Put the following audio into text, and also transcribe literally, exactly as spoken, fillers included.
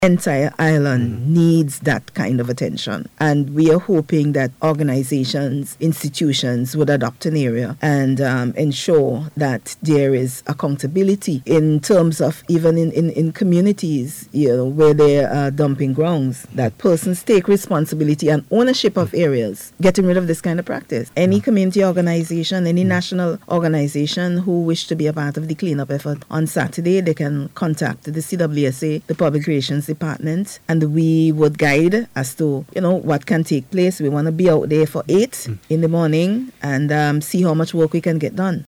entire island mm. needs that kind of attention. And we are hoping that organizations, institutions would adopt an area and um, ensure that there is accountability in terms of even in, in, in communities, you know, where there are dumping grounds, that persons take responsibility and ownership of areas, getting rid of this kind of practice. Any mm. community organization, any mm. national organization who wish to be a part of the cleanup effort on Saturday, they can contact the C W S A, the Public Relations Department, and we would guide as to, you know, what can take place. We want to be out there for eight mm. in the morning and um, see how much work we can get done.